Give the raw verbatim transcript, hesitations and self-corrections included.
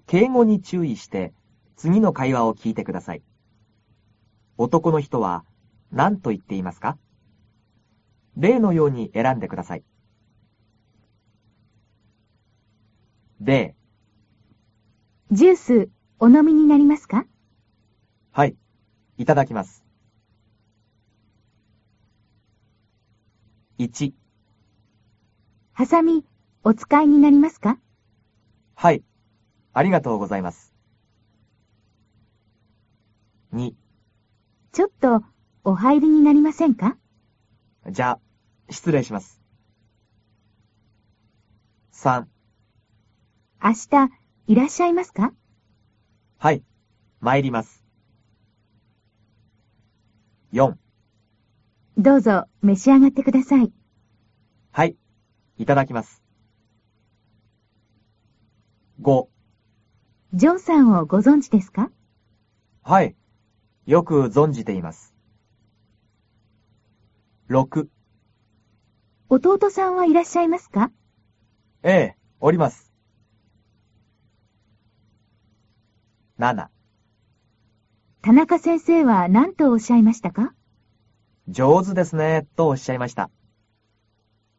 敬語に注意して次の会話を聞いてください。男の人は何と言っていますか？例のように選んでください。例、 ジュースお飲みになりますか？ はい、いただきます。いち、 ハサミお使いになりますか？ はい、ありがとうございます。に、 ちょっとお入りになりませんか？ じゃあ、失礼します。さん、 明日いらっしゃいますか？ はい、参ります。よん、 どうぞ召し上がってください。 はい、いただきます。ご、 ジョンさんをご存知ですか？ はい、よく存じています。ろく、 弟さんはいらっしゃいますか？ ええ、おります。なな、 田中先生は何とおっしゃいましたか？ 上手ですね、とおっしゃいました。